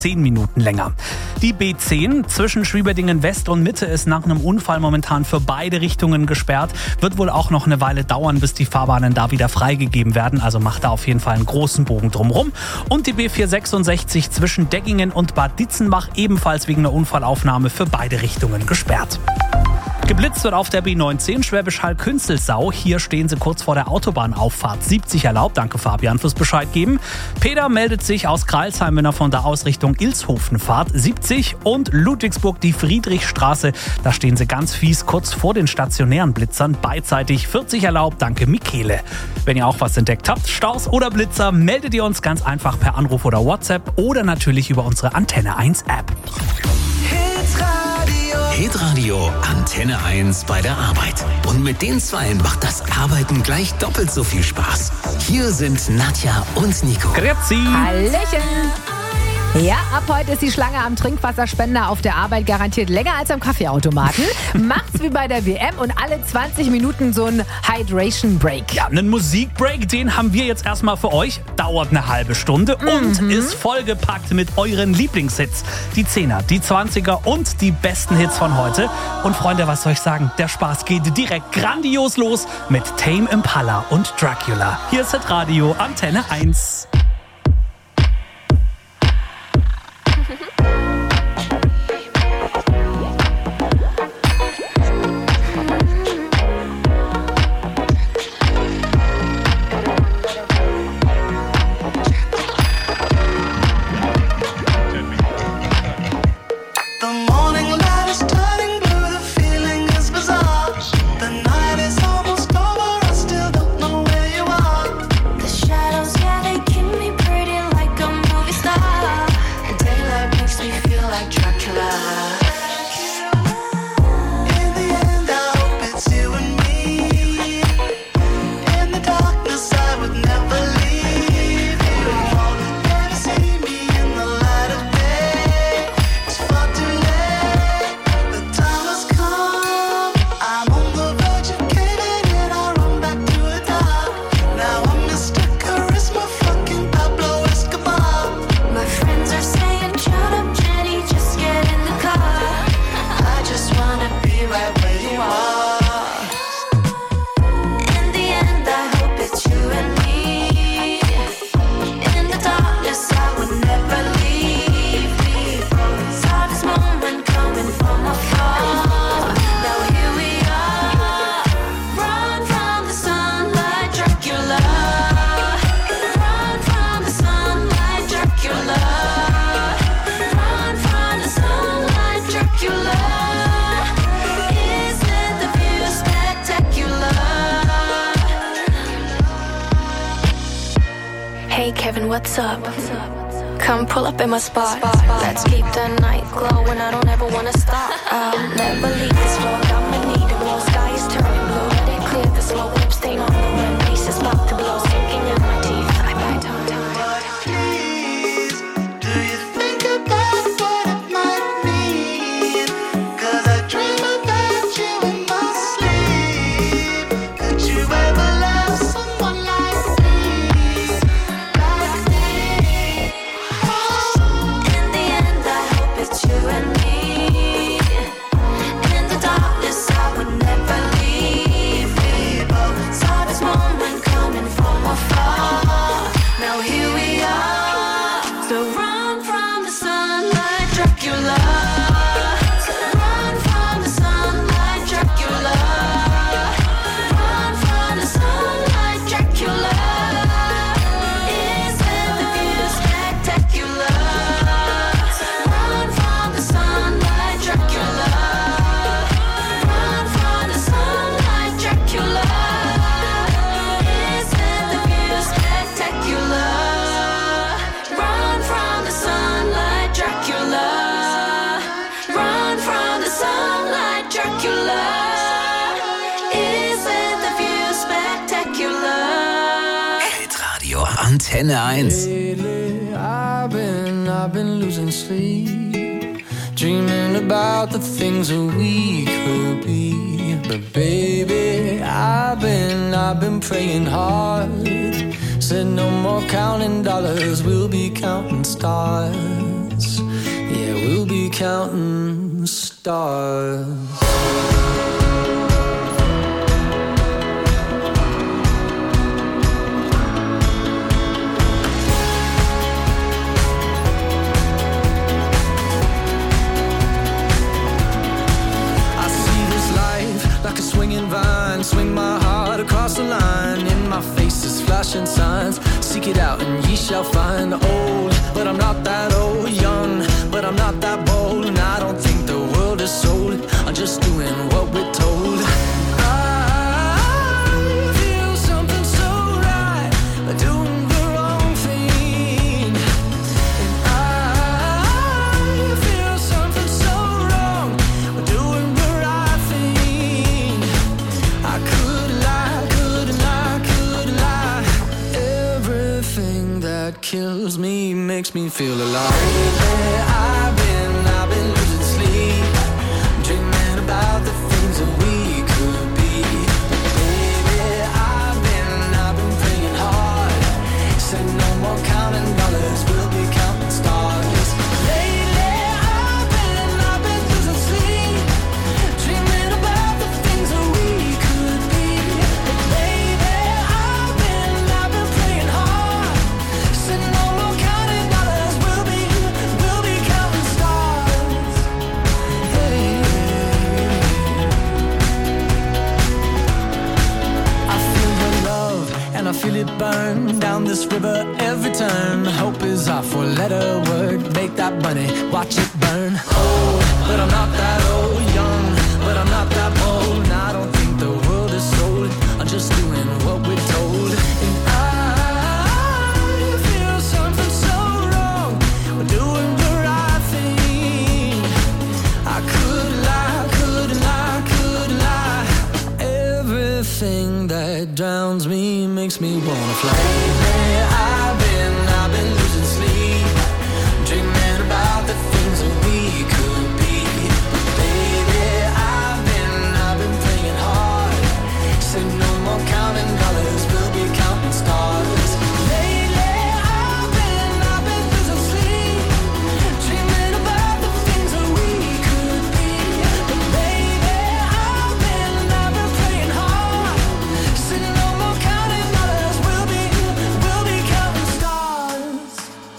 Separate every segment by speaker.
Speaker 1: 10 Minuten länger. Die B10 zwischen Schwieberdingen West und Mitte ist nach einem Unfall momentan für beide Richtungen gesperrt. Wird wohl auch noch eine Weile dauern, bis die Fahrbahnen da wieder freigegeben werden. Also macht da auf jeden Fall einen großen Bogen drumherum. Und die B466 zwischen Deggingen und Bad Ditzenbach ebenfalls wegen einer Unfallaufnahme für beide Richtungen gesperrt. Geblitzt wird auf der B19 Schwäbisch Hall-Künzelsau. Hier stehen sie kurz vor der Autobahnauffahrt. 70 erlaubt. Danke Fabian fürs Bescheid geben. Peter meldet sich aus Kreilsheim, wenn er von der Ausrichtung Ilshofen fahrt. 70 und Ludwigsburg die Friedrichstraße. Da stehen sie ganz fies kurz vor den stationären Blitzern. Beidseitig 40 erlaubt. Danke Michele. Wenn ihr auch was entdeckt habt, Staus oder Blitzer, meldet ihr uns ganz einfach per Anruf oder WhatsApp oder natürlich über unsere Antenne 1 App.
Speaker 2: Hitradio Antenne 1 bei der Arbeit. Und mit den Zweien macht das Arbeiten gleich doppelt so viel Spaß. Hier sind Nadja und Nico.
Speaker 1: Grüezi.
Speaker 3: Hallöchen. Ja, ab heute ist die Schlange am Trinkwasserspender auf der Arbeit garantiert länger als am Kaffeeautomaten. Macht's wie bei der WM und alle 20 Minuten so ein Hydration Break.
Speaker 1: Ja, einen Musikbreak, den haben wir jetzt erstmal für euch. Dauert eine halbe Stunde und ist vollgepackt mit euren Lieblingshits. Die 10er, die 20er und die besten Hits von heute. Und Freunde, was soll ich sagen? Der Spaß geht direkt grandios los mit Tame Impala und Dracula. Hier ist Hitradio Antenne 1.
Speaker 4: Hey Kevin, what's up? Come pull up in my spot. Let's keep the night glowing. I don't ever wanna stop. I'll never leave this floor. I'ma need it. More sky is turning blue. Let it clear the smoke. Lip stain on the rim. Face is about to blow. Sinking in my teeth. I bite on time.
Speaker 5: Please, do you think about what it might mean? 'Cause I dream about you in my sleep. Could you ever love someone like me?
Speaker 4: In the end, I hope it's you and me. In the darkness, I would never leave. We both saw this moment coming from afar. Now here we are. So run from the sunlight, Dracula. Run from the sunlight, Dracula. Run from the sunlight, Dracula. Isn't the view spectacular? Run from the sunlight, Dracula. Run from the sunlight, Dracula. Isn't the view spectacular? Run from the sunlight, Dracula. Run from the sunlight, Dracula. Isn't the view spectacular?
Speaker 2: Hitradio Antenne 1.
Speaker 6: Lately, I've been losing sleep, dreaming about the things that we could be. But baby, I've been praying hard. Said no more counting dollars, we'll be counting stars. counting stars. Like a swinging vine, swing my heart across the line. In my face is flashing signs. Seek it out and ye shall find. Old, but I'm not that old. Young, but I'm not that bold. And I don't think the world is sold. I'm just doing what we're told. I feel something so right, doing the wrong thing. And I feel something so wrong, doing the right thing. I could lie, couldn't lie, couldn't lie. Everything that kills me makes me feel alive. I've been losing sleep, dreaming about the things that we could be. Baby, I've been praying hard. Said no more counting dollars, we'll be counting stars. Lately, I've been losing sleep, dreaming about the things that we could be. Baby, I've been praying hard. Said no more counting dollars, we'll be counting stars. Hey. I feel your love and I feel it burn down this river every turn. Hope is our four-letter word. Make that money, watch it burn. Old, but I'm not that old. Young, but I'm not that bold. And I don't think the world is sold. I'm just doing what we're told. And I feel something so wrong. We're doing the right thing. I could lie, couldn't lie, couldn't lie. Everything that drowns me makes me wanna fly. I've been losing sleep, dreaming about the things that we could be. Baby, I've been praying hard. Said no more counting dollars, we'll be counting stars. Lately, I've been losing sleep, dreaming about the things that we could be. But baby, I've been praying hard. Said no more counting dollars, we'll be counting stars.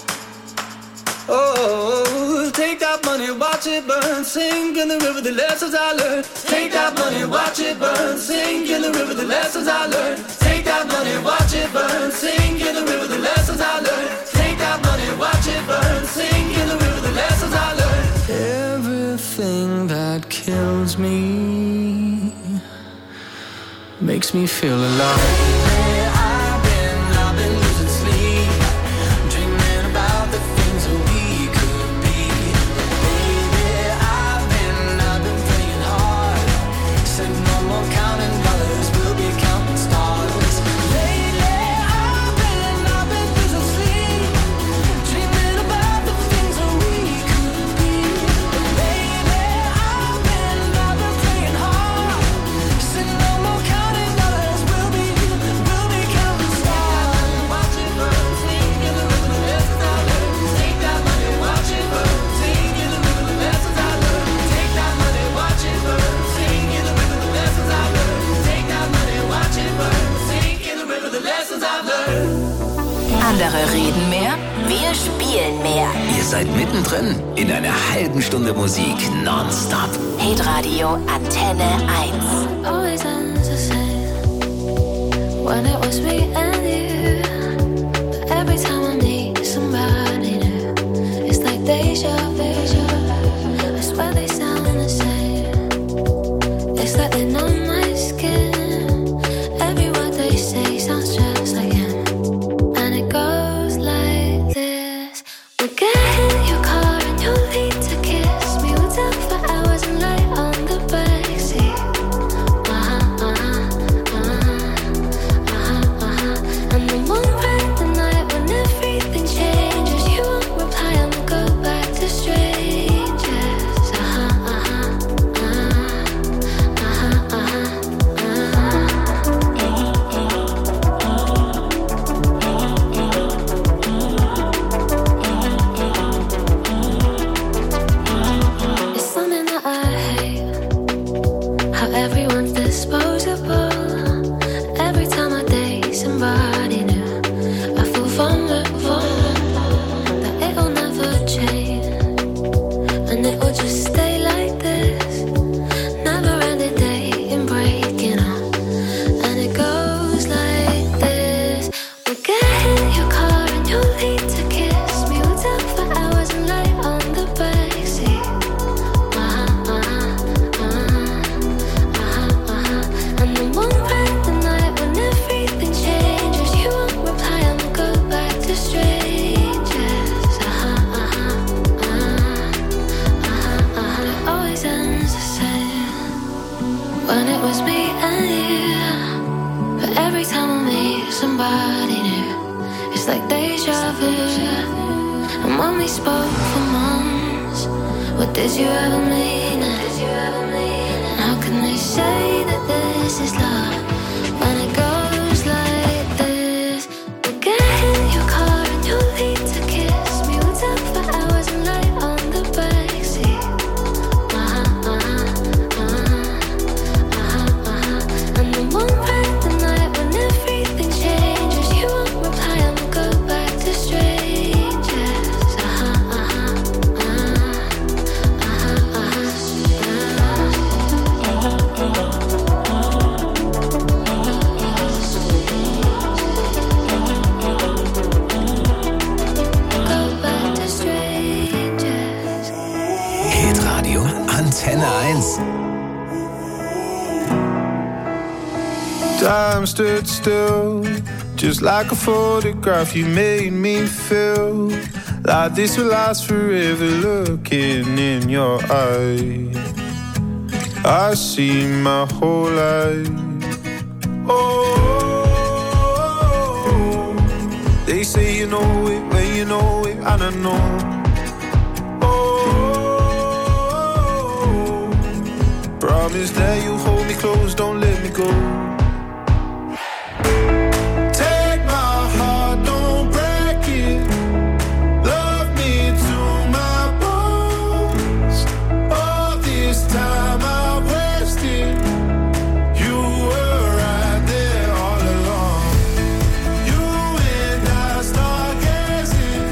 Speaker 6: Oh, take that money, watch it burn, sink in the river, the lessons I learned. Take that money, watch it burn, sink in the river, the lessons I learned. Take that money, watch it burn, sink in the river, the lessons I learned. Take that money, watch it burn, sink in the river, the lessons I learned. Everything that kills me makes me feel alive. I've been losing sleep, dreaming about the things that we could be. Baby, I've been praying hard. Said no more counting dollars, we'll be counting stars. Lately, I've been losing sleep, dreaming about the things that we could be. Baby, I've been praying hard. Said no more counting dollars, we'll be counting stars. Watch it burn, sink in the river, the lessons I learned. Take that money, watch it burn, sink in the river, the lessons I learned. Take that money, watch it burn, sink in the river, the lessons I learned. Take that money, watch it burn, sink in the river, the lessons I learned.
Speaker 7: Andere reden mehr, wir spielen mehr.
Speaker 2: Ihr seid mittendrin in einer halben Stunde Musik nonstop.
Speaker 7: Hitradio Antenne 1.
Speaker 4: Always ends the same when it was me and you. But every time I need somebody new, it's like deja vu. I swear they sound the same. It's like they know my skin. Every word they say sounds just like him. And it goes like this. We'll get in your car and you'll need to kiss me. We'll talk for hours and lie on the backseat. And then one bright the night when everything changes. You won't reply and we'll go back to straight. somebody new. It's like deja vu. And when we spoke for months, what did you ever mean? And how can they say that this is love when it goes like this? We'll get in your car and you'll leave to kiss me. We'll talk for hours and lie on the backseat. And then one random night when everything changes, you won't reply and we'll go back to strangers. Go back to strangers.
Speaker 2: Hitradio Antenne 1.
Speaker 6: Time stood still, just like a photograph. You made me feel like this will last forever. Looking in your eyes, I see my whole life. Oh, they say you know it when you know it, and I know. Oh, promise that you'll hold me close, don't let me go. Take my heart, don't break it. Love me to my bones. All this time I wasted. You were right there all along. You and I start gazing,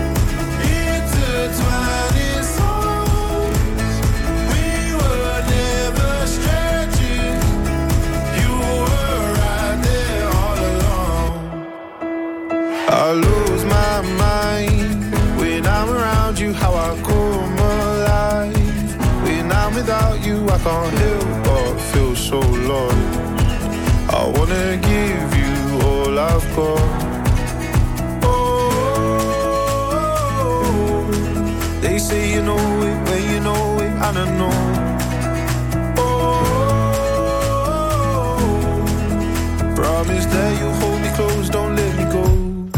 Speaker 6: intertwining souls. We were never strangers. You were right there all along. I lose my mind when I'm around you, how I come alive. When I'm without you, I can't help but feel so lost. I wanna give you all I've got. Oh, they say you know it when you know it, and I know. Oh, promise that you'll hold me close, don't let me go.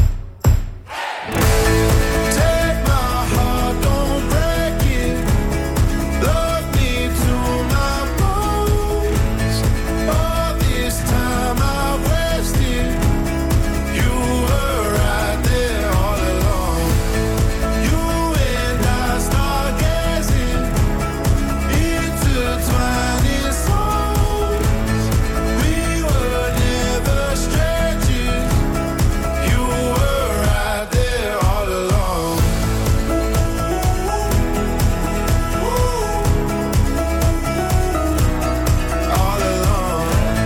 Speaker 6: Take my heart, don't break it. Love me to my bones. All this time I wasted. You were right there all along. You and I start gazing, intertwining souls. We were never strangers. You were right there all along. All along.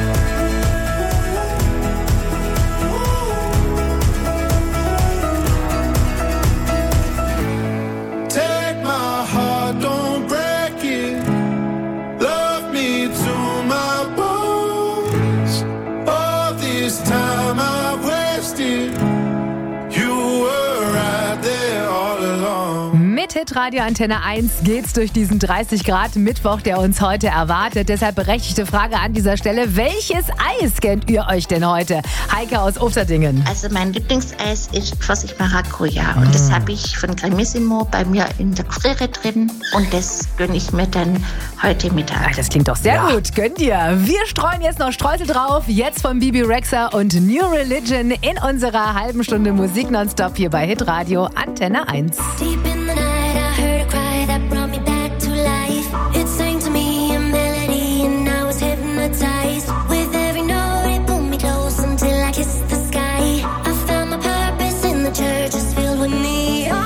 Speaker 6: Take my heart, don't break it. Love me to my bones. All this time I wasted. You were right there all along.
Speaker 3: Mit Hitradio Antenne 1 geht's durch diesen 30 Grad Mittwoch, der uns heute erwartet. Deshalb berechtigte Frage an dieser Stelle. Welches Eis kennt ihr euch denn heute? Heike aus Ufterdingen.
Speaker 8: Also mein Lieblingseis ist Pfirsich Maracuja und das habe ich von Cremissimo bei mir in der Gefriere drin und das gönne ich mir dann heute Mittag.
Speaker 3: Ach, das klingt doch sehr gut. Gönnt ihr. Wir streuen jetzt noch Streusel drauf. Jetzt von Bibi Rexha und New Religion in unserer halben Stunde Musik nonstop hier bei Hitradio Antenne 1.
Speaker 4: Deep in the night, I heard a cry that brought me back to life. It sang to me a melody, and I was hypnotized. With every note, it pulled me close until I kissed the sky. I found my purpose in the church, it's filled with neon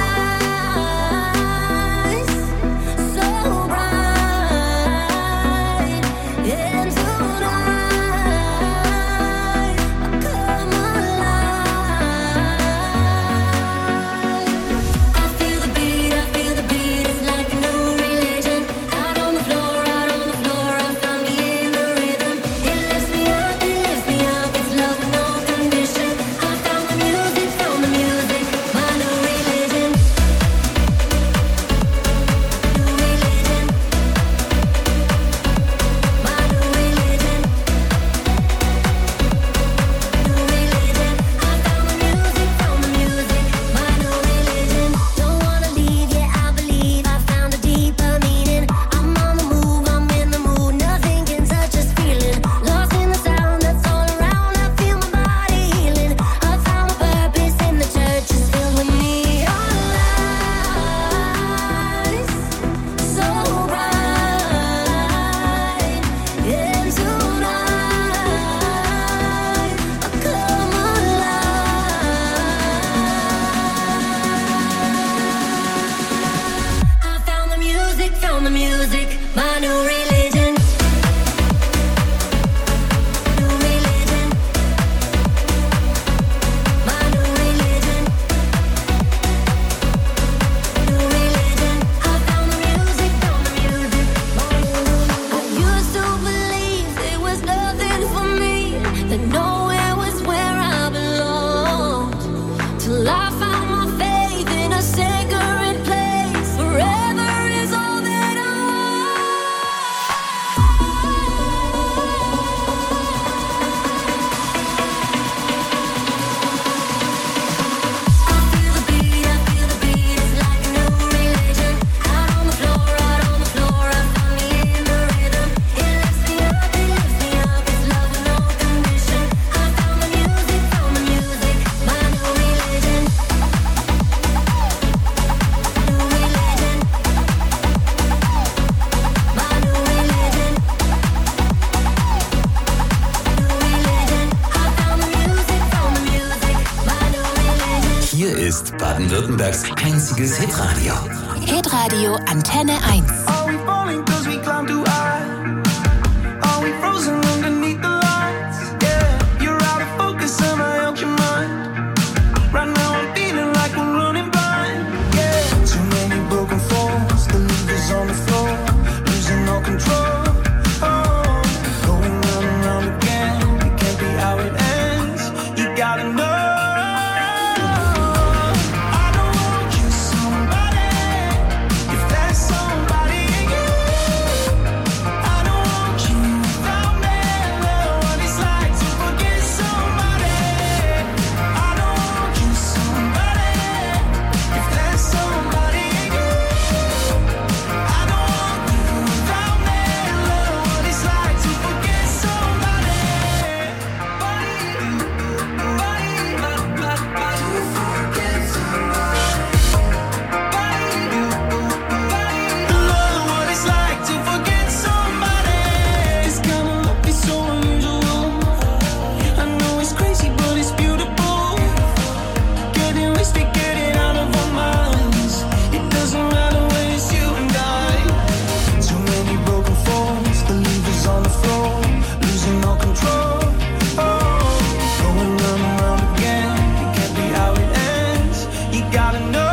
Speaker 4: lights, so bright. And tonight, I come alive. I feel the beat. found the music, my new religion. New religion. My new religion. New religion. I found the music, I used to believe there was nothing for me, that nowhere was where I belonged. Till I found my faith in a sacred place. Forever is all that I feel the beat, it's like a new religion. Out on the floor, I found me in the rhythm. It lifts me up, it's love with no condition. I found the music, my new religion. New religion. My new religion. New religion. I found the music, my new religion.
Speaker 2: Hier ist Baden-Württembergs einziges Hitradio.
Speaker 7: Hitradio Antenne 1.
Speaker 6: Are we falling 'cause we climb too high? Are we frozen underneath the lights? Yeah, you're out of focus, am I out your mind? Right now I'm feeling like we're running blind. Yeah, too many broken falls, the levers on the floor, losing all control. Oh, going round and round again, it can't be how it ends. You gotta know. I don't want you somebody, if there's somebody in you. I don't want you without me, know what it's like to forget somebody. I don't want you somebody, if there's somebody in you. I don't want you without me, know what it's like to forget somebody. Know what it's like to forget somebody. It's gonna be so unusual. I know it's crazy, but it's beautiful. Getting wasted, getting out of our minds. It doesn't matter when it's you and I. Too many broken falls, the levers on the floor, losing all control. Oh, going round and round again, it can't be how it ends. You gotta know.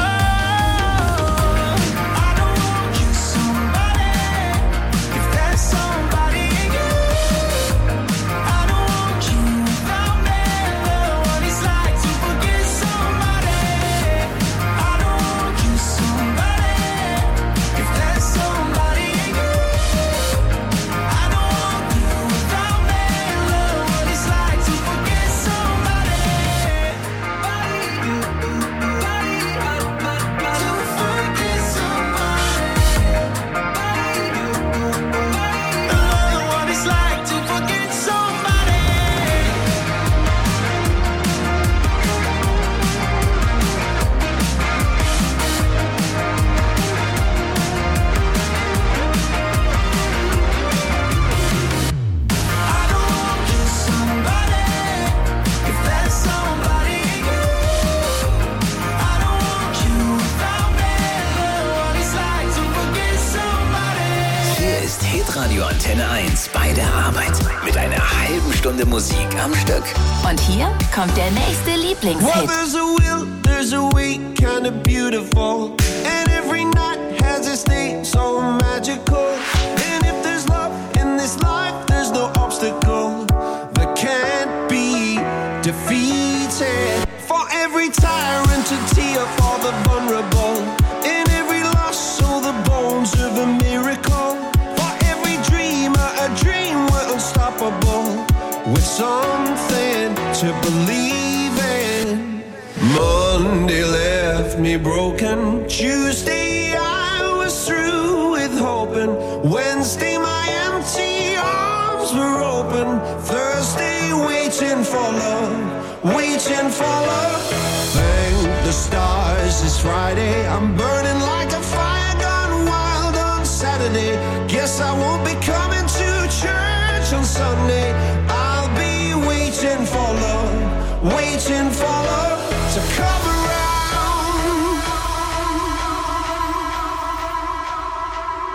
Speaker 6: I don't want you somebody, if there's somebody in you. I don't want you without me, know what it's like to forget somebody. I don't want you somebody, if there's somebody in you. I don't want you without me, know what it's like to forget somebody. To forget somebody. Know what it's like to forget somebody. I don't want you somebody, if there's somebody in you. I don't want you without me, know what it's like to forget somebody.
Speaker 2: Hier ist Hitradio Antenne 1 bei der Arbeit. Mit einer halben Stunde Musik am Stück.
Speaker 7: Und hier kommt der nächste
Speaker 6: Well,
Speaker 7: Lieblingshit.
Speaker 6: there's a will, there's a way, kinda beautiful. And every night has its day, so magical. And if there's love in this life, there's no obstacle that can't be defeated. For every tyrant to tear for the vulnerable. In every loss, all the bones of a miracle. For every dreamer, a dream we're unstoppable. With something to believe in. Monday left me broken. Tuesday I was through with hoping. Wednesday my empty arms were open. Thursday waiting for love, waiting for love. Thank the stars it's Friday. I'm burning like a fire gone wild on Saturday. Guess I won't be coming to church on Sunday. I'll be waiting for love, waiting for love to come around.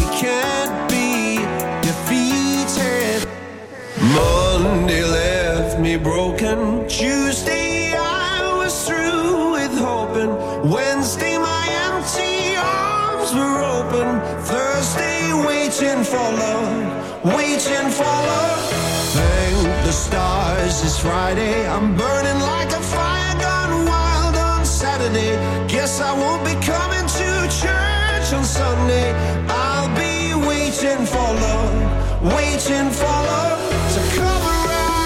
Speaker 6: can't be defeated. Monday left me broken. Tuesday I was through with hoping. Wednesday my empty arms were open. Thursday waiting for love, waiting for love. Thank the stars it's Friday. I'm burning like a fire gone wild on Saturday. Guess I won't be coming to church on Sunday. I'll be waiting for love, waiting for love to come around.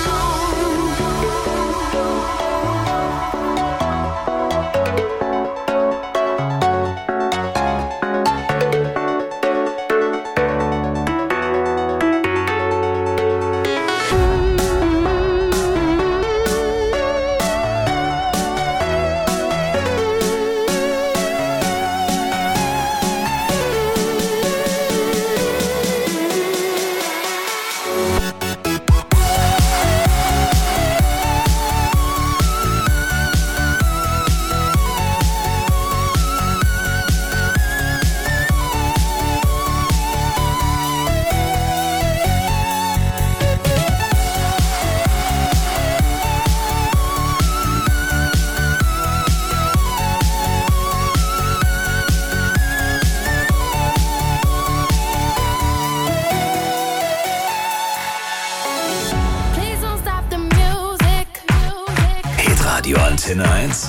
Speaker 2: Radio Antenne 1.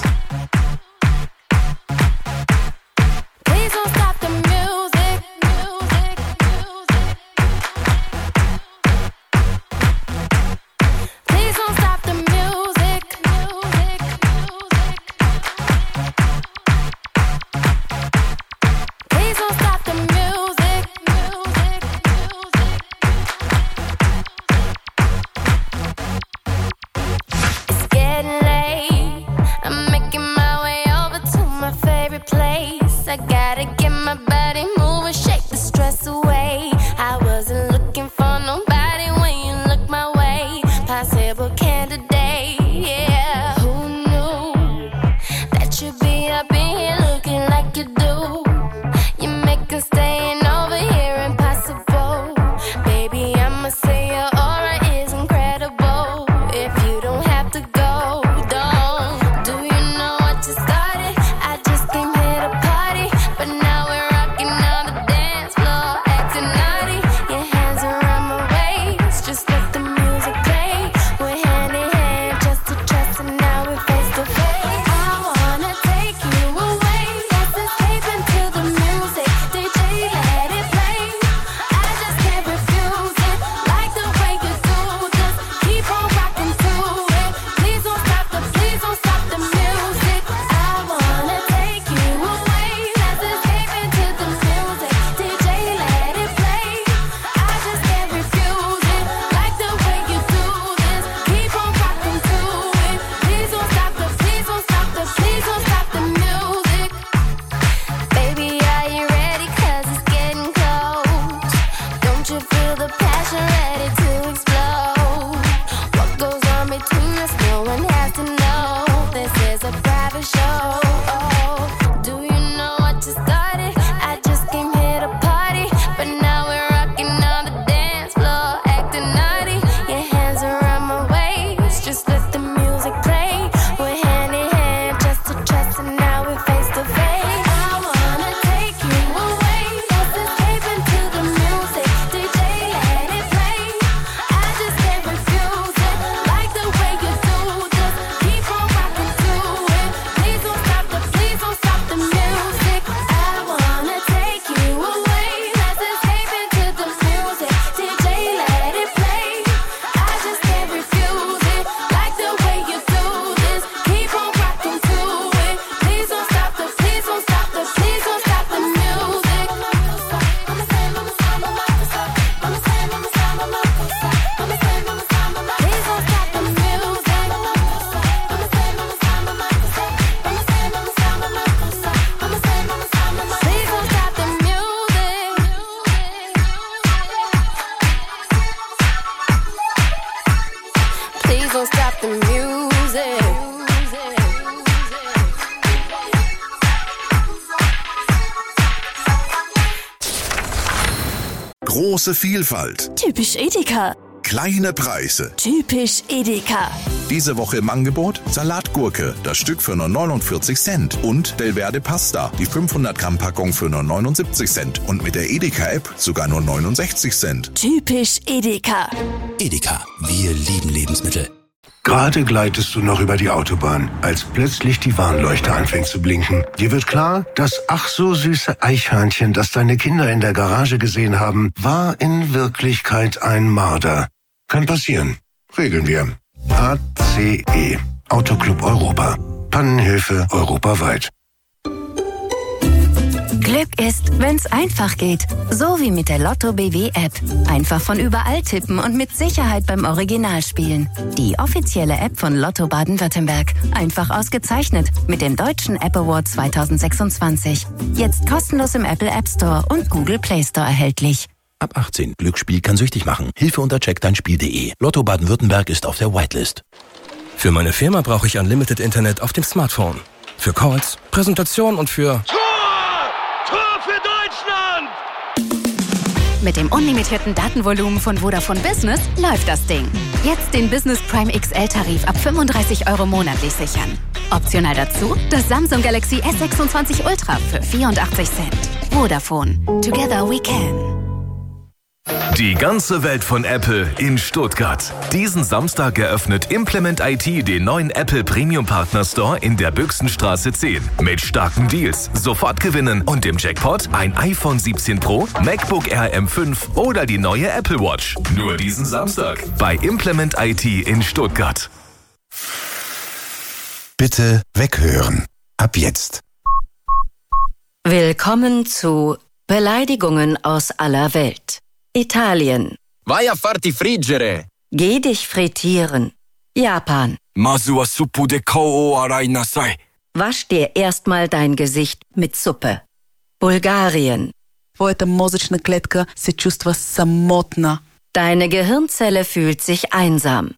Speaker 4: I'm making
Speaker 9: Große Vielfalt.
Speaker 7: Typisch Edeka.
Speaker 9: Kleine Preise.
Speaker 7: Typisch Edeka.
Speaker 9: Diese Woche im Angebot Salatgurke, das Stück für nur 49 Cent. Und Delverde Pasta, die 500 Gramm Packung für nur 79 Cent. Und mit der Edeka-App sogar nur 69 Cent.
Speaker 7: Typisch Edeka.
Speaker 2: Edeka, wir lieben Lebensmittel.
Speaker 10: Gerade gleitest du noch über die Autobahn, als plötzlich die Warnleuchte anfängt zu blinken. Dir wird klar, das ach so süße Eichhörnchen, das deine Kinder in der Garage gesehen haben, war in Wirklichkeit ein Marder. Kann passieren. Regeln wir. ACE. Autoclub Europa. Pannenhilfe europaweit.
Speaker 11: Glück ist, wenn's einfach geht. So wie mit der Lotto BW App. Einfach von überall tippen und mit Sicherheit beim Original spielen. Die offizielle App von Lotto Baden-Württemberg. Einfach ausgezeichnet mit dem Deutschen App Award 2026. Jetzt kostenlos im Apple App Store und Google Play Store erhältlich.
Speaker 12: Ab 18. Glücksspiel kann süchtig machen. Hilfe unter checkdeinspiel.de. Lotto Baden-Württemberg ist auf der Whitelist.
Speaker 13: Für meine Firma brauche ich Unlimited Internet auf dem Smartphone. Für Calls, Präsentation und für...
Speaker 6: Tor für Deutschland!
Speaker 11: Mit dem unlimitierten Datenvolumen von Vodafone Business läuft das Ding. Jetzt den Business Prime XL-Tarif ab 35 € monatlich sichern. Optional dazu das Samsung Galaxy S26 Ultra für 84 Cent. Vodafone. Together we can.
Speaker 14: Die ganze Welt von Apple in Stuttgart. Diesen Samstag eröffnet Implement IT den neuen Apple Premium Partner Store in der Büchsenstraße 10. Mit starken Deals, sofort gewinnen und im Jackpot ein iPhone 17 Pro, MacBook Air M5 oder die neue Apple Watch. Nur diesen Samstag bei Implement IT in Stuttgart.
Speaker 10: Bitte weghören. Ab jetzt.
Speaker 11: Willkommen zu Beleidigungen aus aller Welt. Italien.
Speaker 15: Vai a farti friggere.
Speaker 11: Geh dich frittieren. Japan.
Speaker 15: Masu wa suppu de kou o arai nasai.
Speaker 11: Wasch dir erstmal dein Gesicht mit Suppe. Bulgarien.
Speaker 16: Твоята мозъчна клетка се чувства самотна.
Speaker 11: Deine Gehirnzelle fühlt sich einsam.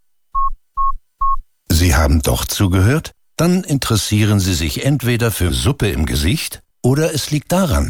Speaker 12: Sie haben doch zugehört? Dann interessieren Sie sich entweder für Suppe im Gesicht oder es liegt daran.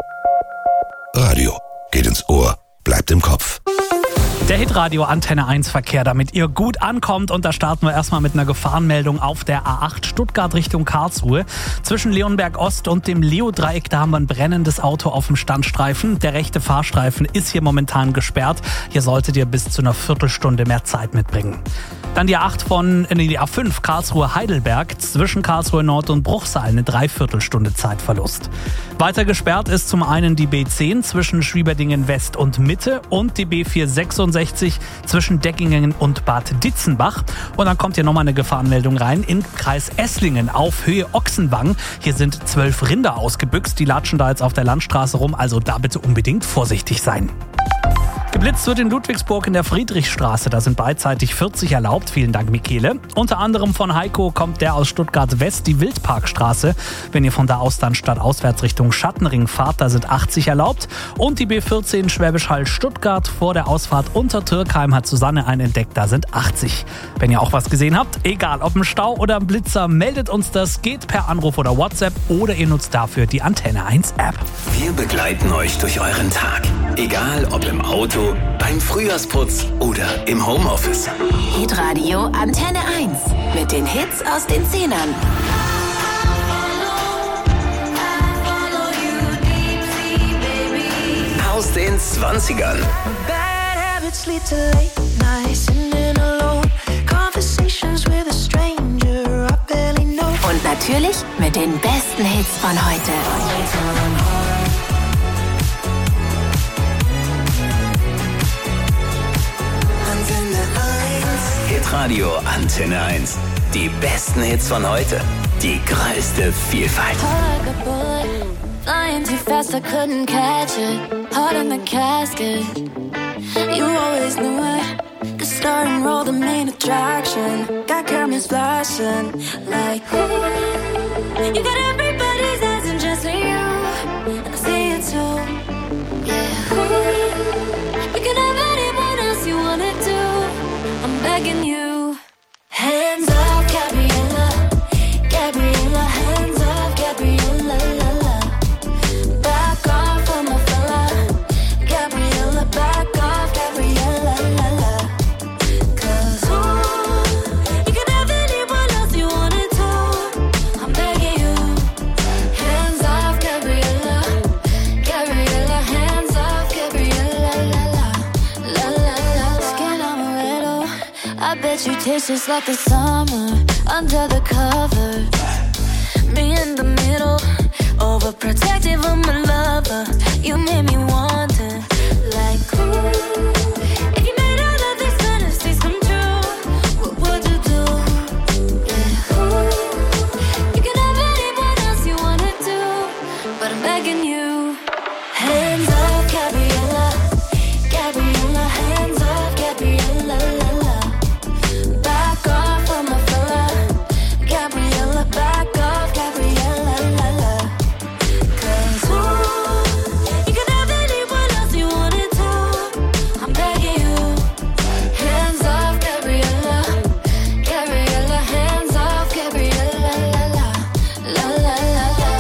Speaker 12: Radio geht ins Ohr, bleibt im Kopf.
Speaker 1: Der Hitradio Antenne 1 Verkehr, damit ihr gut ankommt. Und da starten wir erstmal mit einer Gefahrenmeldung auf der A8 Stuttgart Richtung Karlsruhe. Zwischen Leonberg Ost und dem Leo-Dreieck, da haben wir ein brennendes Auto auf dem Standstreifen. Der rechte Fahrstreifen ist hier momentan gesperrt. Hier solltet ihr bis zu einer Viertelstunde mehr Zeit mitbringen. Dann die die A5 Karlsruhe-Heidelberg zwischen Karlsruhe Nord und Bruchsal, eine Dreiviertelstunde Zeitverlust. Weiter gesperrt ist zum einen die B10 zwischen Schwieberdingen West und Mitte und die B466 zwischen Deckingen und Bad Ditzenbach. Und dann kommt hier nochmal eine Gefahrenmeldung rein in Kreis Esslingen auf Höhe Ochsenwang. Hier sind 12 Rinder ausgebüxt, die latschen da jetzt auf der Landstraße rum, also da bitte unbedingt vorsichtig sein. Geblitzt wird in Ludwigsburg in der Friedrichstraße. Da sind beidseitig 40 erlaubt. Vielen Dank, Michele. Unter anderem von Heiko kommt der aus Stuttgart West, die Wildparkstraße. Wenn ihr von da aus dann stadtauswärts Richtung Schattenring fahrt, da sind 80 erlaubt. Und die B14 Schwäbisch Hall Stuttgart vor der Ausfahrt unter Türkheim hat Susanne einen entdeckt. Da sind 80. Wenn ihr auch was gesehen habt, egal ob ein Stau oder ein Blitzer, meldet uns das. Geht per Anruf oder WhatsApp oder ihr nutzt dafür die Antenne 1 App.
Speaker 2: Wir begleiten euch durch euren Tag. Egal ob im Auto, beim Frühjahrsputz oder im Homeoffice.
Speaker 7: Hitradio Antenne 1 mit den Hits aus den 10ern.
Speaker 2: Aus den 20ern.
Speaker 7: Und natürlich mit den besten Hits von heute.
Speaker 2: Hitradio Antenne 1. Die besten Hits von heute. Die größte Vielfalt.
Speaker 4: Flying too fast, I couldn't catch it. Heart in the casket. You always knew it. The star and roll, the main attraction. Got cameras flashing like ooh. You got everybody's eyes and just for you. And I see it too. Yeah. Ooh. You can have anyone else you wanna do. I'm begging you. Hands up, Gabriella. Gabriella, hands up, Gabriella. Back off on my fella. Gabriella, bet you taste just like the summer under the covers. Me in the middle, overprotective of my lover. You made me wonder, like, ooh, if you made all of these fantasies come true, what would you do? Yeah, ooh, you can have anyone else you wanna do, but I'm begging you. Hands off, Gabriella, Gabriella, hands off, Gabriella, la la. Back off from my fella, Gabriella, back off, Gabriella, la la. 'Cause ooh, you can have anyone else you wanted to. I'm begging you. Hands off, Gabriella, Gabriella, hands off, Gabriella, la la, la la la la,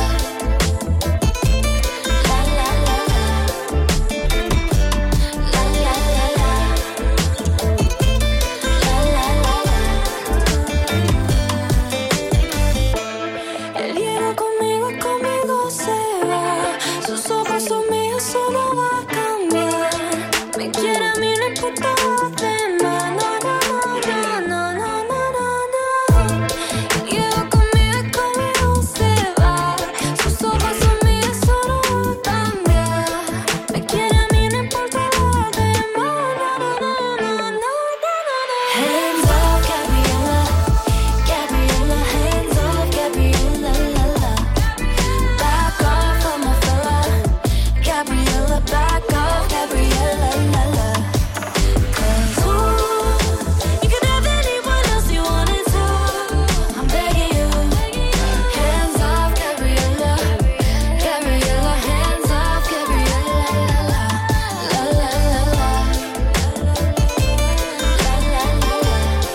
Speaker 4: la la la la, la la la la, la la la la. Él llega conmigo, conmigo se va. Sus ojos son míos, solo va a cambiar. Me quiere a mí, no importa lo demás. No, no, no, no, no, no, no, no. Él llega conmigo, conmigo se va. Sus ojos son míos, solo va a cambiar. Me quiere a mí, no importa lo demás. No, no, no, no, no, no, no. Hands off, Gabriella, Gabriella, hands off, Gabriella, la la. Back off from my fella, Gabriella, back off, Gabriella, la la. 'Cause ooh, you can have anyone else you wanted to. I'm begging you. Hands off, Gabriella, Gabriella, hands off, Gabriella, la la, la la la la, la la la la, la la la la.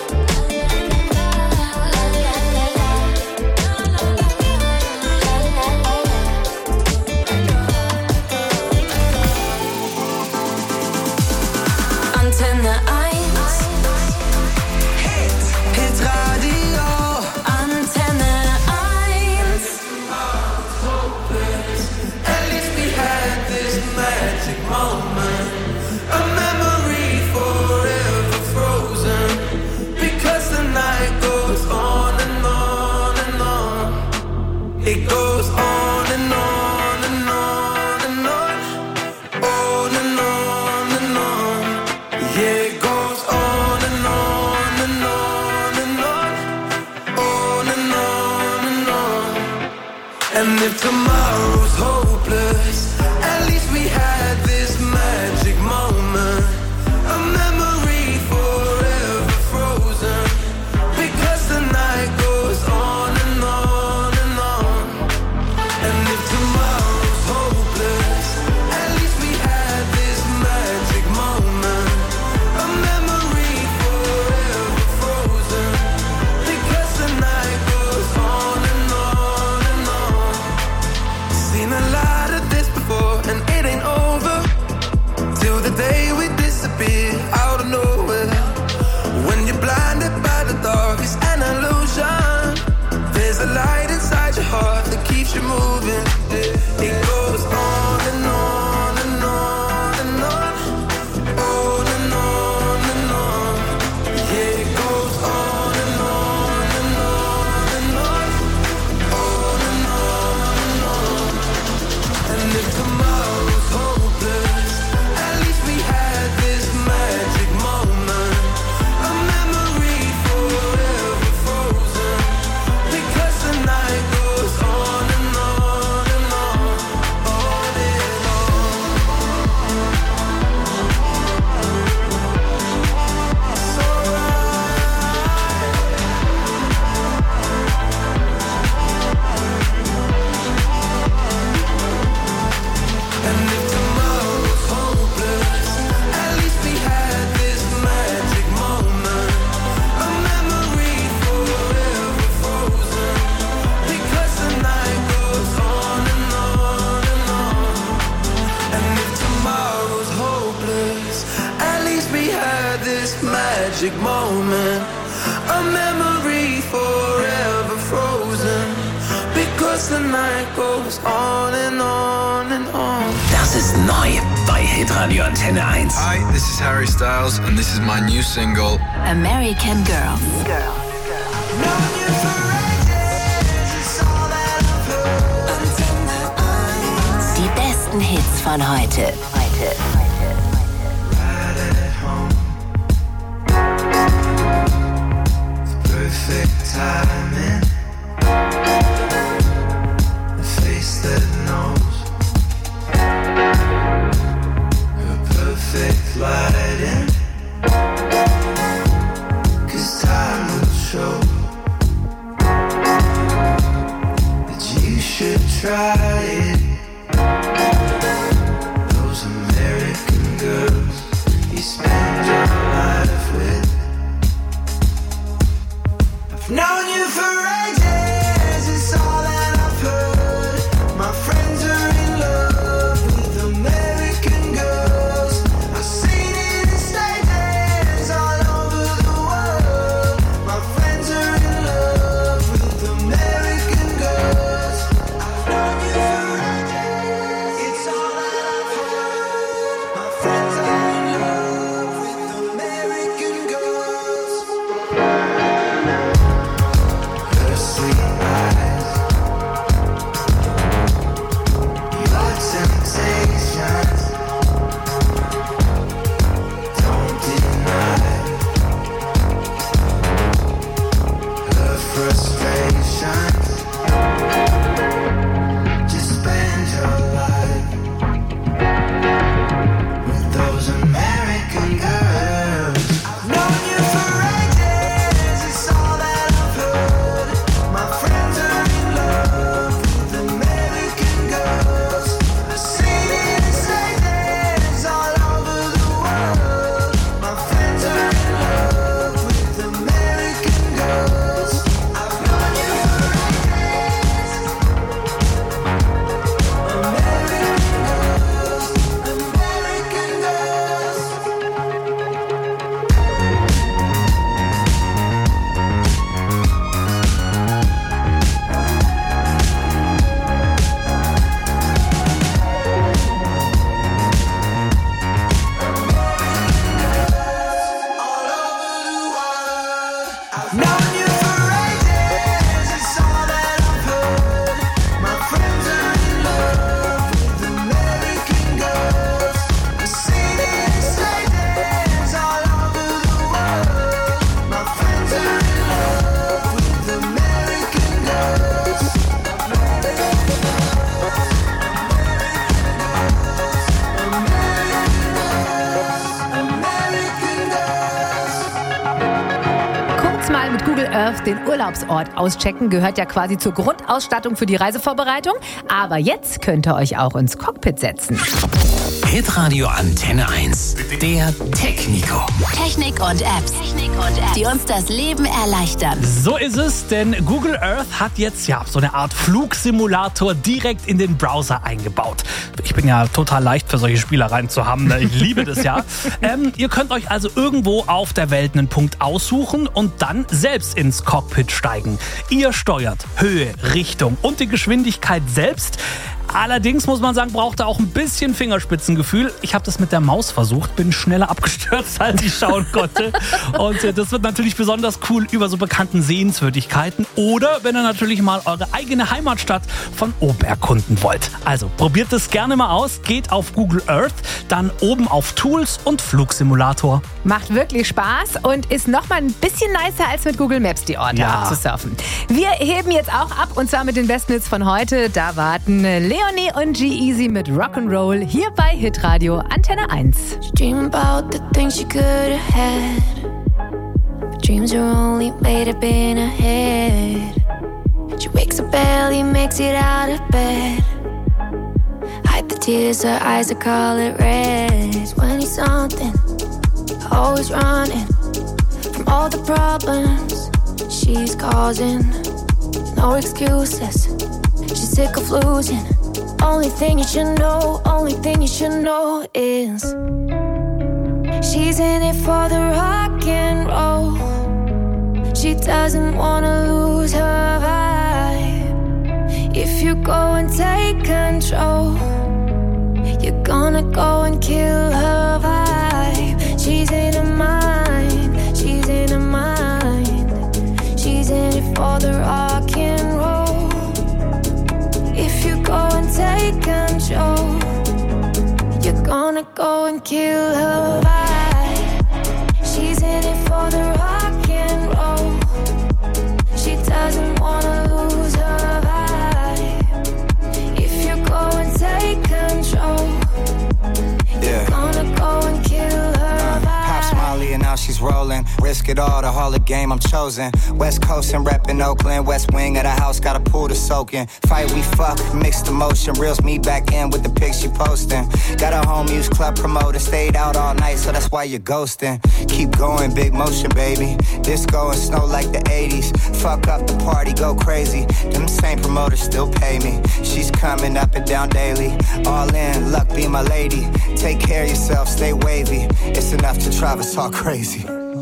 Speaker 4: Antenne 1.
Speaker 6: Hit Radio.
Speaker 4: Antenne 1.
Speaker 6: At least we had this magic moment, a memory forever frozen. Because the night goes on and on and on. It goes on and on and on and on. On and on and on. Yeah, it goes on and on and on and on. On and on and on. And if tomorrow's hopeless, at least we had this magic moment, a memory forever frozen. Because the night goes on and on and on. And if tomorrow's hopeless, at least we had this magic moment, a memory forever frozen. Because the night goes on and on and on. Seen a lot of this before, and it ain't over till the day we disappear out of nowhere. When you're blinded by the dark, it's an illusion. There's a light inside your heart that keeps you moving. It goes on and on and on and on. On and on and on. Yeah, it goes on and on and on and on. On and on and on. And if tomorrow's hopeless, at least we had this magic moment, a memory forever frozen. Because the night goes on and on and on, on and on. It's alright. And if tomorrow's hopeless, at least we had this magic moment, a memory forever frozen. Because the night goes on and on and on. And if tomorrow's hopeless, at least we had this magic moment, a memory forever frozen. Because the night goes on and on and on.
Speaker 2: Das ist neu. bei Hitradio Antenne 1.
Speaker 15: Hi, this is Harry Styles and this is my new single.
Speaker 11: American Girl. Die besten Hits von heute.
Speaker 6: Perfect timing. A face that knows. Her perfect lighting. 'Cause time will show that you should try it. Those American girls you spend your life with. I've known you for ages, it's all that I've heard. My friends are in love with American girls. I've seen it in stages all over the world. My friends are in love with American girls. I've known you for ages, it's all that I've heard. My friends are in love with American girls. Her sweet eyes, your temptations, don't deny her frustrations. Just spend your life with those American girls. I've known you for ages, it's all that I've heard. My friends are in love with American girls. I've seen it in stages all over the world. My friends are in love with American girls. I've known you for ages. American girls, American girls. I've known you for ages, it's all that I've heard. My friends are in love with American girls. I've seen it in stages all over the world. My friends are in love with American girls. American girls.
Speaker 3: Kurz mal mit Google Earth den Urlaubsort auschecken, gehört ja quasi zur Grundausstattung für die Reisevorbereitung. Aber jetzt könnt ihr euch auch ins Cockpit setzen.
Speaker 2: Hitradio Antenne 1. Der Technico.
Speaker 11: Technik und Apps, die uns das Leben erleichtern.
Speaker 1: So ist es, denn Google Earth hat jetzt so eine Art Flugsimulator direkt in den Browser eingebaut. Ich bin ja total leicht für solche Spielereien zu haben, ne? Ich liebe das ja. Ihr könnt euch also irgendwo auf der Welt einen Punkt aussuchen und dann selbst ins Cockpit steigen. Ihr steuert Höhe, Richtung und die Geschwindigkeit selbst. Allerdings muss man sagen, braucht er auch ein bisschen Fingerspitzengefühl. Ich habe das mit der Maus versucht, bin schneller abgestürzt, als ich schauen konnte. Und das wird natürlich besonders cool über so bekannten Sehenswürdigkeiten oder wenn ihr natürlich mal eure eigene Heimatstadt von oben erkunden wollt. Also probiert es gerne mal aus, geht auf Google Earth, dann oben auf Tools und Flugsimulator.
Speaker 3: Macht wirklich Spaß und ist nochmal ein bisschen nicer als mit Google Maps die Orte abzusurfen. Wir heben jetzt auch ab und zwar mit den besten Hits von heute. Da warten Leonie und G-Eazy mit Rock'n'Roll hier bei Hitradio Antenne 1.
Speaker 4: Dream about the things you could have had. But dreams are only made up in her head. She wakes up early, makes it out of bed. Hide the tears, her eyes are color red. 20-something, always running from all the problems she's causing. No excuses, she's sick of losing. Only thing you should know, only thing you should know is she's in it for the rock and roll. She doesn't wanna lose her vibe. If you go and take control, you're gonna go and kill her vibe. She's in her mind, she's in her mind. She's in it for the rock and roll. If you go and take control, you're gonna go and kill her vibe. She's in it for the rock and roll. She doesn't wanna lose her vibe. If you go and take control, you're gonna go and kill her vibe.
Speaker 17: Pop Smiley and now she's rolling. Risk it all, the Hall of Game, I'm chosen. West Coast and reppin' Oakland. West wing of the house, got a pool to soak in. Fight, we fuck, mixed emotion. Reels me back in with the pics she posting. Got a home use club promoter. Stayed out all night, so that's why you're ghosting. Keep going, big motion, baby. Disco and snow like the 80s. Fuck up the party, go crazy. Them same promoters still pay me. She's coming up and down daily. All in, luck be my lady. Take care of yourself, stay wavy. It's enough to drive us all crazy.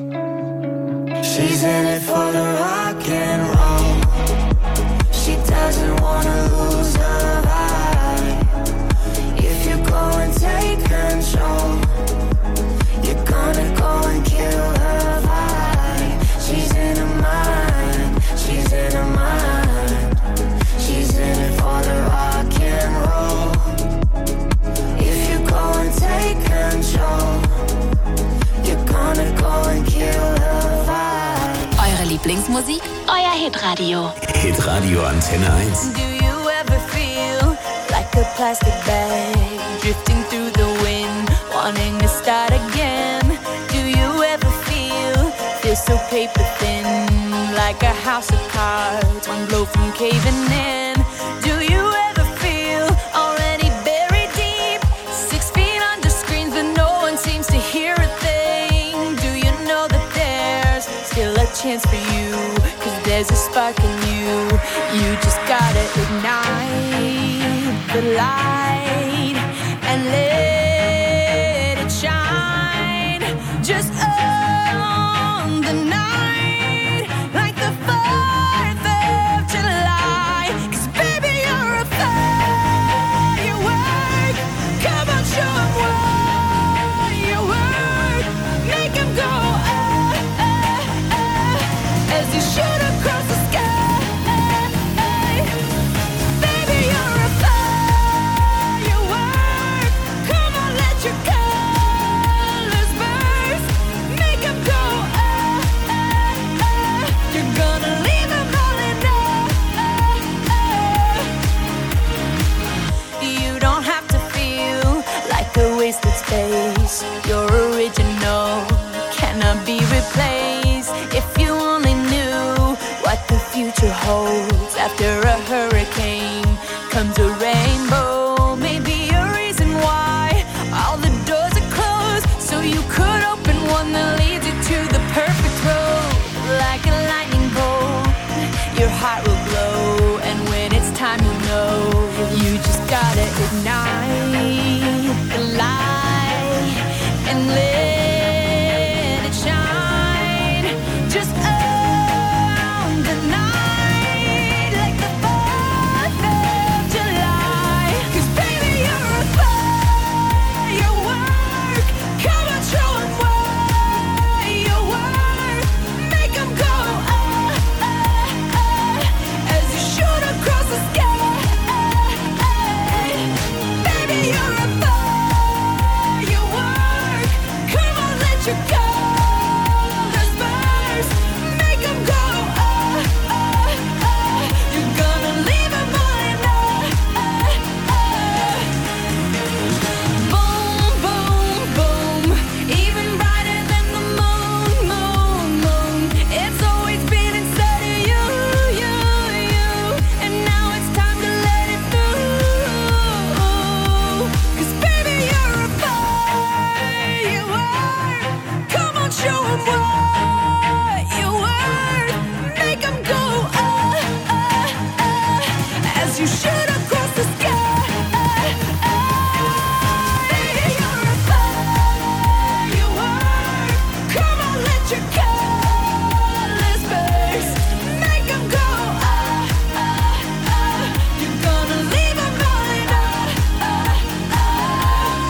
Speaker 4: She's in it for the rock and roll. She doesn't wanna lose her vibe. If you go and take control, you're gonna go and kill her vibe. She's in her mind, she's in her mind. She's in it for the rock and roll. If you go and take control, you're gonna go and kill her vibe.
Speaker 11: Eure Lieblingsmusik? Euer Hitradio.
Speaker 2: Hitradio Antenne 1.
Speaker 4: Do you ever feel like a plastic bag drifting through the wind, wanting to start again? Do you ever feel so paper thin, like a house of cards, one blow from caving in? Do you ever feel already buried deep, 6 feet under screens, but no one seems to hear a thing? Do you know that there's still a chance for you? 'Cause there's a spark in you. You just gotta ignite the light and let it shine. Just on the night, like the 4th of July. 'Cause baby, you're a firework. Come on, show 'em what you work. Make 'em go as you shoot across the sky. Baby, you're a firework. Come on, let your colors burst. Make 'em go You're gonna leave 'em all in You don't have to feel like a wasted space. You're original, cannot be replaced. If you only knew what the future holds. After a hurricane comes a rainbow. Maybe a reason why all the doors are closed, so you could open one that leads you to the perfect road. Like a lightning bolt, your heart will glow, and when it's time, you know you just gotta ignite the light and let it shine. Just on the night, like the 4th of July. 'Cause baby, you're a firework. Come on, show 'em what you work. Make 'em go as you shoot across the sky. Baby, you're a firework. Come on, let your colors burst. Make 'em go You're gonna leave 'em all in Boom, boom, boom. Even brighter than the moon, moon, moon. It's always been inside of you, you, you. And now it's time to let it through. 'Cause baby, you're a firework. Come on, show 'em what you worth. Make 'em go as you shoot across the sky. Baby, you're a firework. Come on, let your colors burst. Make 'em go You're gonna leave 'em all in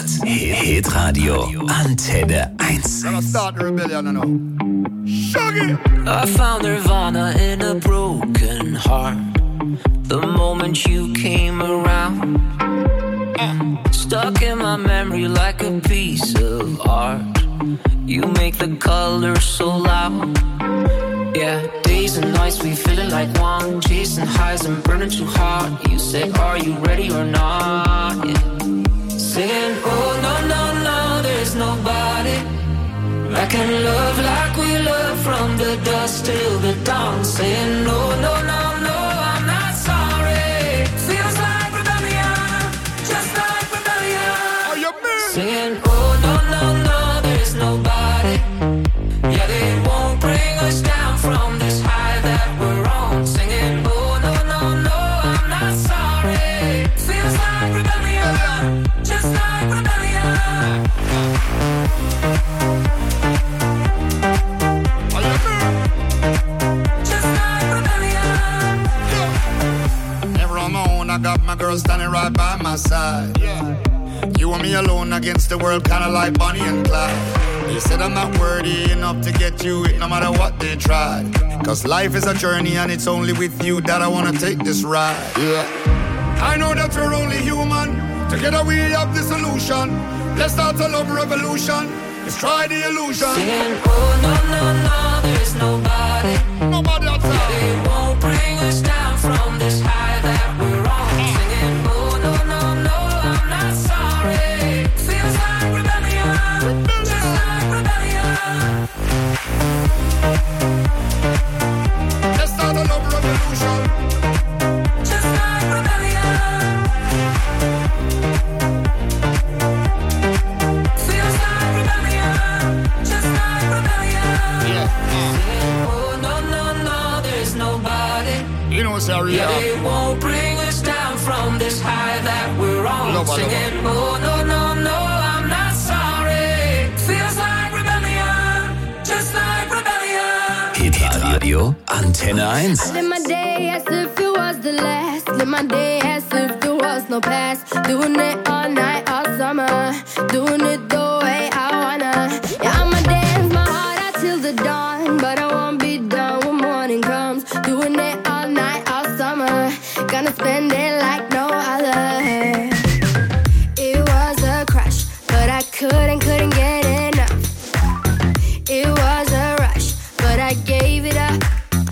Speaker 2: Hitradio Antenne 1.
Speaker 6: I found Nirvana in a broken heart. The moment you came around, stuck in my memory like a piece of art. You make the colors so loud. Yeah, days and nights we feeling like one, chasing highs and burning too hard. You say, are you ready or not? Yeah. Saying, oh no, no, no, there's nobody I can love like we love from the dusk till the dawn. Saying, no, no, no, no, I'm not sorry. Feels like rebellion, just like rebellion. Saying, oh no, no, no, there's nobody. Yeah, they won't bring us down from this high that we're on. Singing, oh no, no, no, I'm not sorry. Feels like rebellion, just like rebellion. Just like rebellion.
Speaker 18: Never on my own, I got my girl standing right by my side. You and me alone against the world, kinda like Bonnie and Clyde. They said I'm not worthy enough to get you it, no matter what they tried. Cause life is a journey and it's only with you that I wanna take this ride. Yeah. I know that we're only human. Together we have the solution. Let's start a love revolution. Let's try the illusion.
Speaker 6: Saying, oh no, no, no, there's nobody.
Speaker 18: Nobody outside.
Speaker 6: They won't bring us down from this high that we're on. Singing, oh no, no, no, I'm not sorry. Feels like rebellion, just like rebellion.
Speaker 18: Let's start a love revolution.
Speaker 6: Just like rebellion. Feels like rebellion, just like rebellion. Saying, oh no, no, no, there's nobody.
Speaker 18: You know, sorry,
Speaker 6: yeah, they won't bring us down from this high that we're on.
Speaker 18: Nobody.
Speaker 6: Singing, oh no, no, no, I'm not sorry. Feels like rebellion, just like rebellion.
Speaker 2: Hitradio Antenne 1.
Speaker 19: I live my day as if it was the last. Live my day as if there was no past. Doing it all night, all summer. Doing it the way I wanna. Yeah, I'ma dance my heart out till the dawn. But I won't be done when morning comes. Doing it all night, all summer. Gonna spend it like no other. It was a crush, but I couldn't get enough. It was a rush, but I gave it up.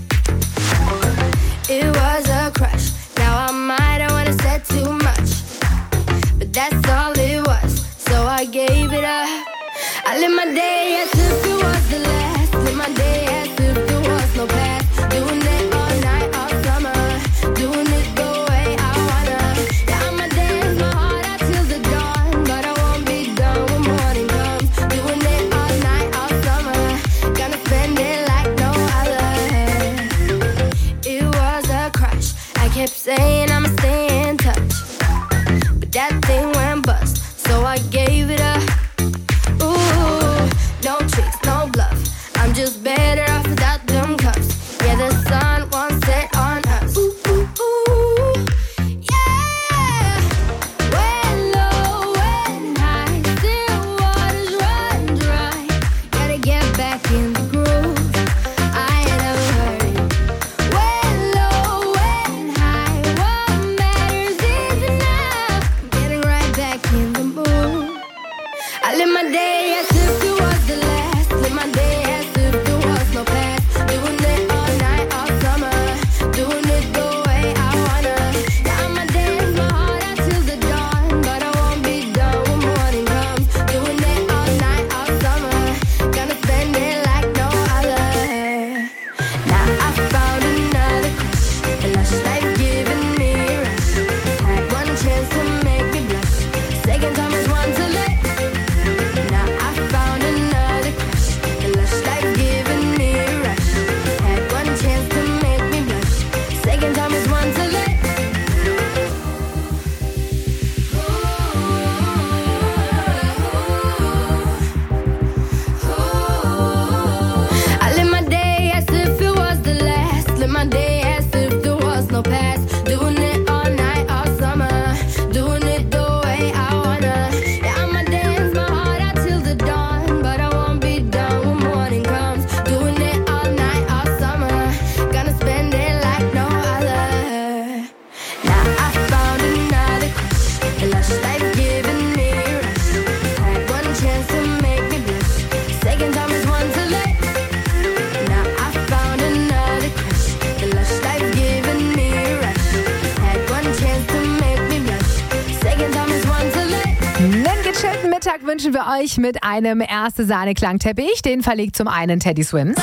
Speaker 19: It was a crush. Now I might have wanna said too much, but that's all it was. So I gave it up. I live my day as if it was the last. Live my day as if there was no past. Doing it all night, all summer. Doing it the way I wanna. Yeah, I'ma dance my heart out till the dawn, but I won't be done when morning comes. Doing it all night, all summer. Gonna spend it like no other. It was a crush. I kept saying I'ma stay in touch, but that thing went bust. So I gave it up. Ooh, no tricks, no bluff. I'm just better off without them cuffs. Yeah, the sun won't set on us. Ooh, ooh, ooh, yeah. When low, when high, still waters run dry. Gotta get back in the groove. I ain't never hurry. When low, when high, what matters is enough. Getting right back in the mood. I live my day as if it was the last. Live my day as if there was no past. Doing it all night, all summer. Doing it the way I wanna. Yeah, I'ma dance my heart out till the dawn, but I won't be done when morning comes. Doing it all night, all summer. Gonna spend it like no other. Now I found another crush. A lush life giving me a rush. Had one chance to make me blush. Second time is one to let. Now
Speaker 3: Mittag wünschen wir euch mit einem erste Sahne-Klangteppich. Den verlegt zum einen Teddy Swims.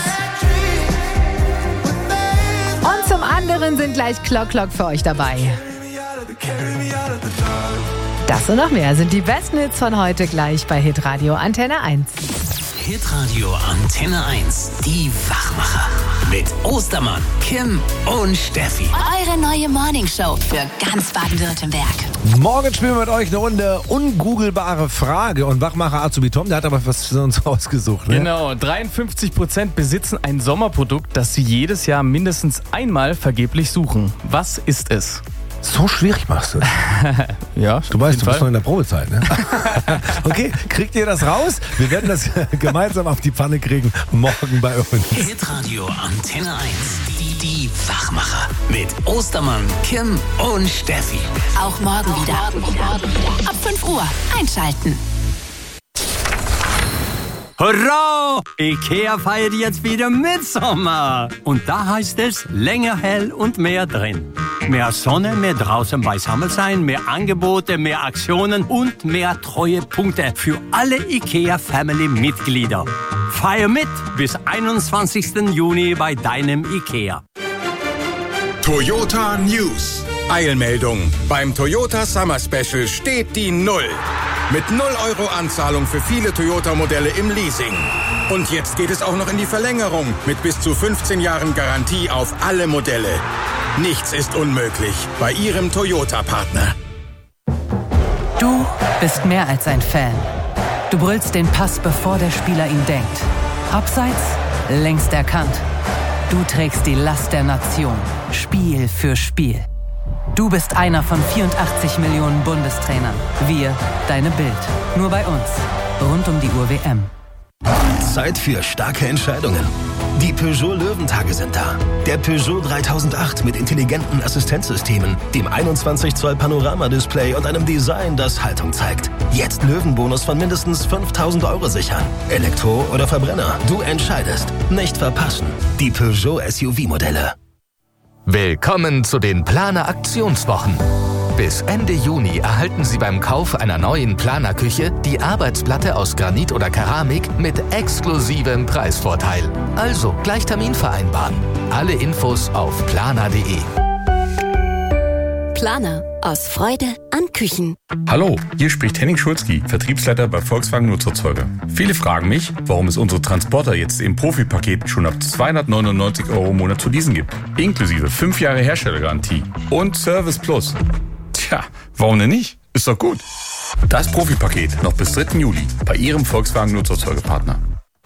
Speaker 3: Und zum anderen sind gleich Clock für euch dabei. Das und noch mehr sind die besten Hits von heute gleich bei Hitradio Antenne 1.
Speaker 2: Hitradio Antenne 1, die Wachmacher. Mit Ostermann, Kim und Steffi.
Speaker 11: Eure neue Morningshow für ganz Baden-Württemberg.
Speaker 20: Morgen spielen wir mit euch eine Runde ungoogelbare Frage. Und Wachmacher Azubi Tom, der hat aber was für uns ausgesucht. Ne?
Speaker 21: Genau, 53% besitzen ein Sommerprodukt, das sie jedes Jahr mindestens einmal vergeblich suchen. Was ist es?
Speaker 20: So schwierig machst du es.
Speaker 21: Ja,
Speaker 20: du weißt, du bist noch in der Probezeit, ne? Okay, kriegt ihr das raus? Wir werden das gemeinsam auf die Pfanne kriegen, morgen bei uns.
Speaker 2: Hitradio Antenne 1, die Wachmacher. Mit Ostermann, Kim und Steffi.
Speaker 11: Auch morgen wieder. Ab 5 Uhr einschalten.
Speaker 22: Hurra! Ikea feiert jetzt wieder Mitsommer. Und da heißt es länger hell und mehr drin. Mehr Sonne, mehr draußen beisammen sein, mehr Angebote, mehr Aktionen und mehr Treuepunkte für alle Ikea-Family-Mitglieder. Feier mit bis 21. Juni bei deinem Ikea.
Speaker 23: Toyota News. Eilmeldung. Beim Toyota Summer Special steht die Null. Mit 0 € Anzahlung für viele Toyota-Modelle im Leasing. Und jetzt geht es auch noch in die Verlängerung mit bis zu 15 Jahren Garantie auf alle Modelle. Nichts ist unmöglich bei Ihrem Toyota-Partner.
Speaker 24: Du bist mehr als ein Fan. Du brüllst den Pass, bevor der Spieler ihn denkt. Abseits, längst erkannt. Du trägst die Last der Nation, Spiel für Spiel. Du bist einer von 84 Millionen Bundestrainern. Wir, deine Bild. Nur bei uns. Rund um die Uhr WM.
Speaker 25: Zeit für starke Entscheidungen. Die Peugeot Löwentage sind da. Der Peugeot 3008 mit intelligenten Assistenzsystemen, dem 21 Zoll Panoramadisplay und einem Design, das Haltung zeigt. Jetzt Löwenbonus von mindestens 5.000 € sichern. Elektro oder Verbrenner, du entscheidest. Nicht verpassen. Die Peugeot SUV-Modelle.
Speaker 14: Willkommen zu den Planer Aktionswochen. Bis Ende Juni erhalten Sie beim Kauf einer neuen Planerküche die Arbeitsplatte aus Granit oder Keramik mit exklusivem Preisvorteil. Also gleich Termin vereinbaren. Alle Infos auf planer.de.
Speaker 11: Planer. Aus Freude an Küchen.
Speaker 26: Hallo, hier spricht Henning Schulzki, Vertriebsleiter bei Volkswagen Nutzerzeuger. Viele fragen mich, warum es unsere Transporter jetzt im Profipaket schon ab 299 € im Monat zu leasen gibt. Inklusive 5 Jahre Herstellergarantie und Service Plus. Tja, warum denn nicht? Ist doch gut. Das Profipaket noch bis 3. Juli bei Ihrem Volkswagen Nutzerzeugerpartner.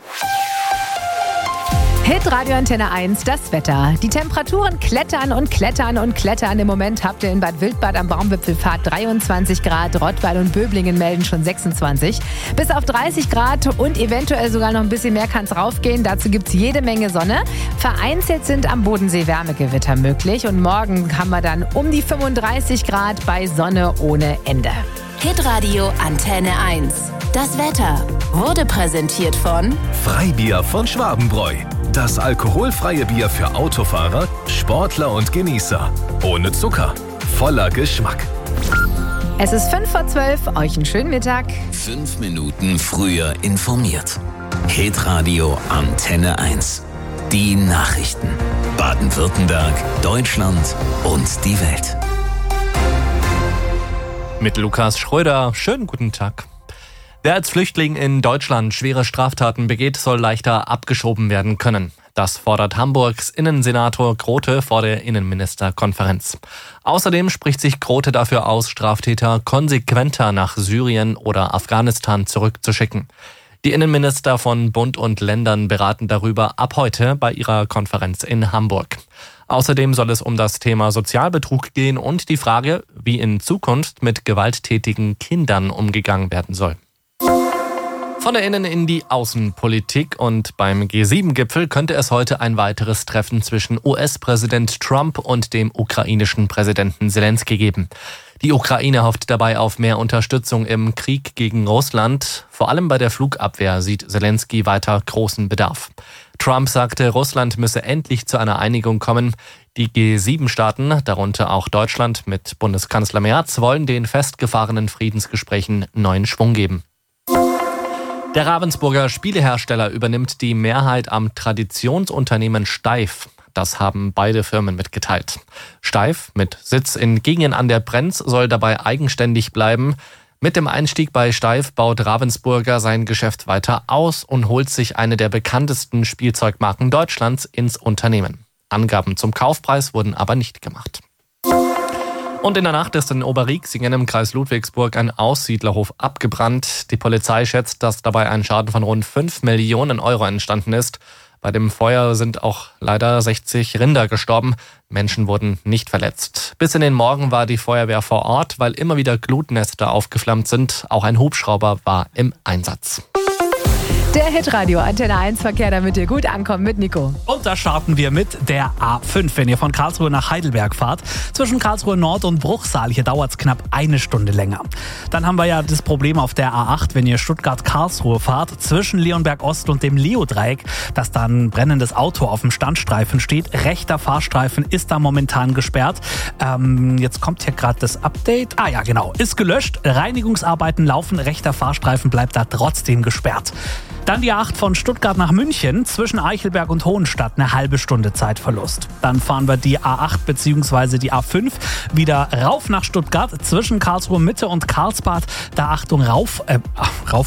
Speaker 3: Hitradio Antenne 1, das Wetter. Die Temperaturen klettern und klettern und klettern. Im Moment habt ihr in Bad Wildbad am Baumwipfelpfad 23 Grad. Rottweil und Böblingen melden schon 26. Bis auf 30 Grad und eventuell sogar noch ein bisschen mehr kann es raufgehen. Dazu gibt es jede Menge Sonne. Vereinzelt sind am Bodensee Wärmegewitter möglich. Und morgen haben wir dann um die 35 Grad bei Sonne ohne Ende.
Speaker 11: Hitradio Antenne 1. Das Wetter wurde präsentiert von
Speaker 14: Freibier von Schwabenbräu. Das alkoholfreie Bier für Autofahrer, Sportler und Genießer. Ohne Zucker, voller Geschmack.
Speaker 3: Es ist 11:55, euch einen schönen Mittag.
Speaker 2: 5 Minuten früher informiert. Hitradio Antenne 1. Die Nachrichten. Baden-Württemberg, Deutschland und die Welt.
Speaker 27: Mit Lukas Schröder. Schönen guten Tag. Wer als Flüchtling in Deutschland schwere Straftaten begeht, soll leichter abgeschoben werden können. Das fordert Hamburgs Innensenator Grote vor der Innenministerkonferenz. Außerdem spricht sich Grote dafür aus, Straftäter konsequenter nach Syrien oder Afghanistan zurückzuschicken. Die Innenminister von Bund und Ländern beraten darüber ab heute bei ihrer Konferenz in Hamburg. Außerdem soll es um das Thema Sozialbetrug gehen und die Frage, wie in Zukunft mit gewalttätigen Kindern umgegangen werden soll. Von der Innen- in die Außenpolitik und beim G7-Gipfel könnte es heute ein weiteres Treffen zwischen US-Präsident Trump und dem ukrainischen Präsidenten Zelensky geben. Die Ukraine hofft dabei auf mehr Unterstützung im Krieg gegen Russland. Vor allem bei der Flugabwehr sieht Zelensky weiter großen Bedarf. Trump sagte, Russland müsse endlich zu einer Einigung kommen. Die G7-Staaten, darunter auch Deutschland mit Bundeskanzler Merz, wollen den festgefahrenen Friedensgesprächen neuen Schwung geben. Der Ravensburger Spielehersteller übernimmt die Mehrheit am Traditionsunternehmen Steiff. Das haben beide Firmen mitgeteilt. Steiff mit Sitz in Gingen an der Brenz soll dabei eigenständig bleiben. Mit dem Einstieg bei Steiff baut Ravensburger sein Geschäft weiter aus und holt sich eine der bekanntesten Spielzeugmarken Deutschlands ins Unternehmen. Angaben zum Kaufpreis wurden aber nicht gemacht. Und in der Nacht ist in Oberriexingen im Kreis Ludwigsburg ein Aussiedlerhof abgebrannt. Die Polizei schätzt, dass dabei ein Schaden von rund 5 Millionen Euro entstanden ist. Bei dem Feuer sind auch leider 60 Rinder gestorben. Menschen wurden nicht verletzt. Bis in den Morgen war die Feuerwehr vor Ort, weil immer wieder Glutnester aufgeflammt sind. Auch ein Hubschrauber war im Einsatz.
Speaker 3: Der Hitradio Antenne 1 Verkehr, damit ihr gut ankommt mit Nico.
Speaker 1: Und da starten wir mit der A5, wenn ihr von Karlsruhe nach Heidelberg fahrt. Zwischen Karlsruhe Nord und Bruchsal, hier dauert es knapp eine Stunde länger. Dann haben wir ja das Problem auf der A8, wenn ihr Stuttgart-Karlsruhe fahrt, zwischen Leonberg Ost und dem Leo-Dreieck, dass da ein brennendes Auto auf dem Standstreifen steht. Rechter Fahrstreifen ist da momentan gesperrt. Jetzt kommt hier gerade das Update. Ah ja, genau, ist gelöscht. Reinigungsarbeiten laufen, rechter Fahrstreifen bleibt da trotzdem gesperrt. Dann die A8 von Stuttgart nach München, zwischen Eichelberg und Hohenstadt, eine halbe Stunde Zeitverlust. Dann fahren wir die A8 bzw. die A5 wieder rauf nach Stuttgart, zwischen Karlsruhe Mitte und Karlsbad, da Achtung rauf